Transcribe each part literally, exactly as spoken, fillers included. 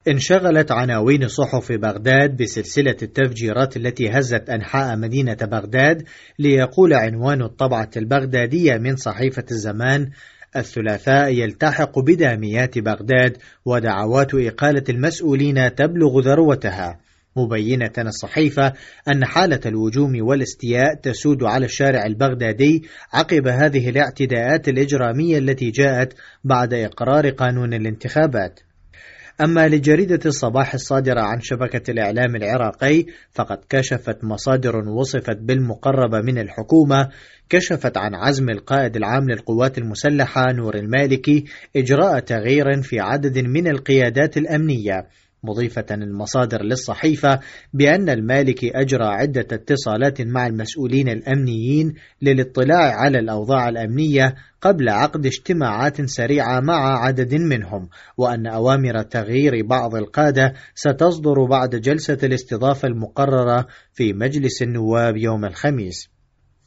انشغلت عناوين صحف بغداد بسلسلة التفجيرات التي هزت أنحاء مدينة بغداد، ليقول عنوان الطبعة البغدادية من صحيفة الزمان: الثلاثاء يلتحق بداميات بغداد ودعوات إقالة المسؤولين تبلغ ذروتها، مبينة الصحيفة أن حالة الوجوم والاستياء تسود على الشارع البغدادي عقب هذه الاعتداءات الإجرامية التي جاءت بعد إقرار قانون الانتخابات. أما لجريدة الصباح الصادرة عن شبكة الإعلام العراقي، فقد كشفت مصادر وصفت بالمقربة من الحكومة كشفت عن عزم القائد العام للقوات المسلحة نور المالكي إجراء تغيير في عدد من القيادات الأمنية، مضيفة المصادر للصحيفة بأن المالكي أجرى عدة اتصالات مع المسؤولين الأمنيين للاطلاع على الأوضاع الأمنية قبل عقد اجتماعات سريعة مع عدد منهم، وأن أوامر تغيير بعض القادة ستصدر بعد جلسة الاستضافة المقررة في مجلس النواب يوم الخميس.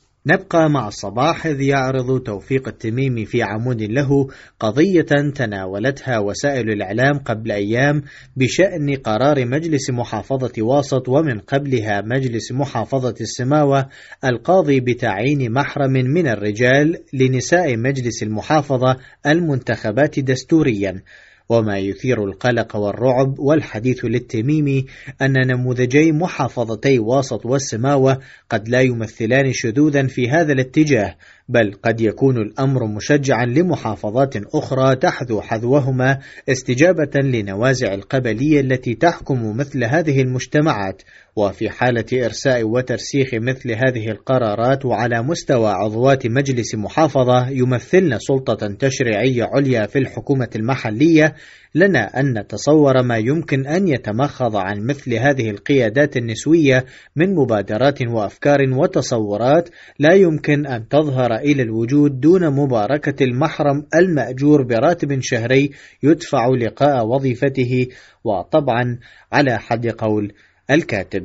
نبقى مع الصباح، إذ يعرض توفيق التميمي في عمود له قضية تناولتها وسائل الإعلام قبل أيام بشأن قرار مجلس محافظة واسط ومن قبلها مجلس محافظة السماوة القاضي بتعيين محرم من الرجال لنساء مجلس المحافظة المنتخبات دستوريا. وما يثير القلق والرعب والحديث للتميمي أن نموذجي محافظتي واسط والسماوة قد لا يمثلان شذوذا في هذا الاتجاه، بل قد يكون الأمر مشجعا لمحافظات أخرى تحذو حذوهما استجابة لنوازع القبلية التي تحكم مثل هذه المجتمعات. وفي حالة إرساء وترسيخ مثل هذه القرارات وعلى مستوى عضوات مجلس محافظة يمثلن سلطة تشريعية عليا في الحكومة المحلية، لنا أن نتصور ما يمكن أن يتمخض عن مثل هذه القيادات النسوية من مبادرات وأفكار وتصورات لا يمكن أن تظهر إلى الوجود دون مباركة المحرم المأجور براتب شهري يدفع لقاء وظيفته، وطبعا على حد قول الكاتب.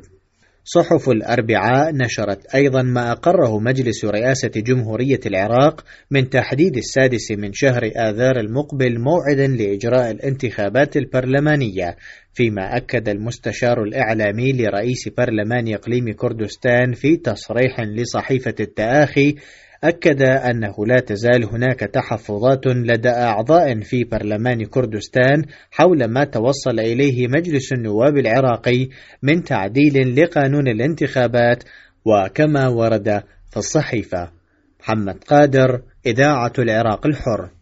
صحف الأربعاء نشرت أيضا ما أقره مجلس رئاسة جمهورية العراق من تحديد السادس من شهر آذار المقبل موعدا لإجراء الانتخابات البرلمانية، فيما أكد المستشار الإعلامي لرئيس برلمان إقليم كردستان في تصريح لصحيفة التآخي، أكد أنه لا تزال هناك تحفظات لدى أعضاء في برلمان كردستان حول ما توصل إليه مجلس النواب العراقي من تعديل لقانون الانتخابات، وكما ورد في الصحيفة. محمد قادر، إذاعة العراق الحر.